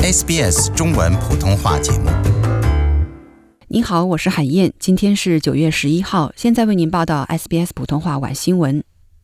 SBS 中文普通话节目。 您好，我是海燕，今天是9月11号，现在为您报道 SBS 普通话晚新闻。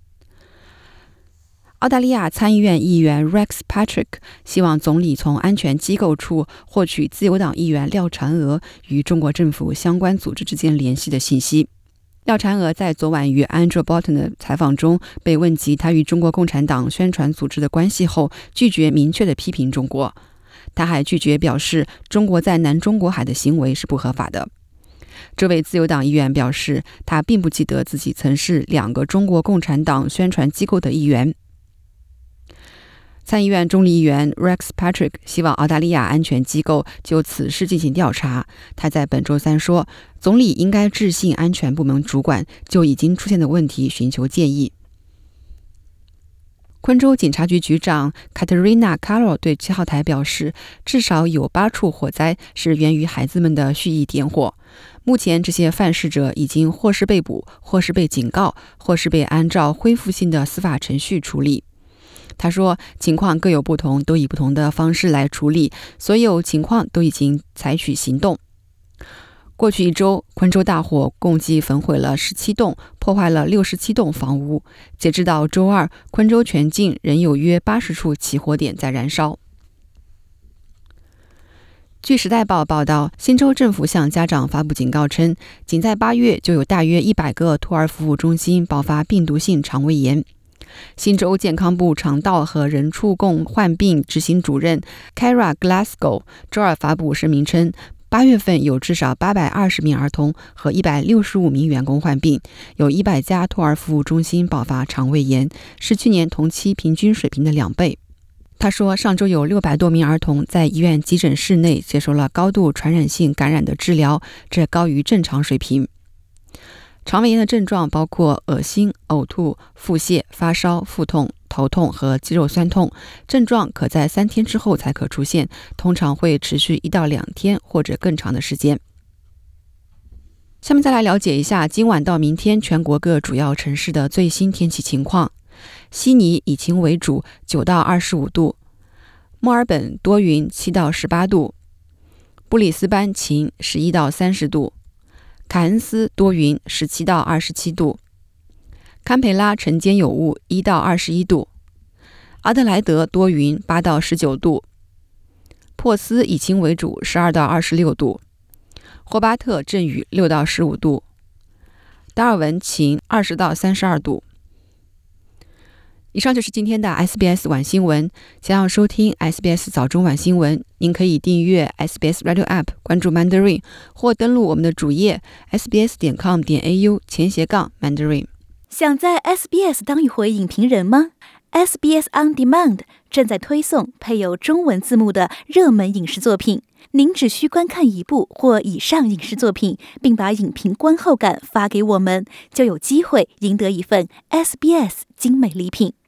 澳大利亚参议院议员 Rex Patrick 希望总理从安全机构处获取自由党议员廖婵娥与中国政府相关组织之间联系的信息。廖婵娥在昨晚与 Andrew Bolton 的采访中被问及他与中国共产党宣传组织的关系后，拒绝明确地批评中国。他还拒绝表示中国在南中国海的行为是不合法的。这位自由党议员表示，他并不记得自己曾是2个中国共产党宣传机构的议员。参议院中立议员 Rex Patrick 希望澳大利亚安全机构就此事进行调查。他在本周三说，总理应该致信安全部门主管，就已经出现的问题寻求建议。昆州警察局局长 Katerina Carroll 对7号台表示，至少有8处火灾是源于孩子们的蓄意点火。目前这些犯事者已经或是被捕，或是被警告，或是被按照恢复性的司法程序处理。他说，情况各有不同，都以不同的方式来处理，所有情况都已经采取行动。过去1周，昆州大火共计焚毁了17栋，破坏了67栋房屋。截至到周二，昆州全境仍有约80处起火点在燃烧。据《时代报》报道，新州政府向家长发布警告称，仅在8月就有大约100个托儿服务中心爆发病毒性肠胃炎。新州健康部肠道和人畜共患病执行主任 Kara Glasgow 周二发布声明称，8月份有至少820名儿童和165名员工患病，有100家托儿服务中心爆发肠胃炎，是去年同期平均水平的2倍。他说，上周有600多名儿童在医院急诊室内接受了高度传染性感染的治疗，这高于正常水平。肠胃炎的症状包括恶心、呕吐、腹泻、发烧、腹痛、头痛和肌肉酸痛，症状可在3天之后才可出现，通常会持续1到2天或者更长的时间。下面再来了解一下今晚到明天全国各主要城市的最新天气情况。悉尼以晴为主，9到25度；墨尔本多云，7到18度；布里斯班晴，11到30度；凯恩斯多云，17到27度；堪培拉晨间有雾，1到21度；阿德莱德多云，8到19度；珀斯以晴为主，12到26度；霍巴特阵雨，6到15度；达尔文晴，20到32度。以上就是今天的 SBS 晚新闻。想要收听 SBS 早中晚新闻，您可以订阅 SBS Radio App， 关注 Mandarin， 或登录我们的主页 sbs.com.au/Mandarin。 想在 SBS 当一回影评人吗？ SBS On Demand 正在推送配有中文字幕的热门影视作品。您只需观看1部或以上影视作品，并把影评观后感发给我们，就有机会赢得一份 SBS 精美礼品。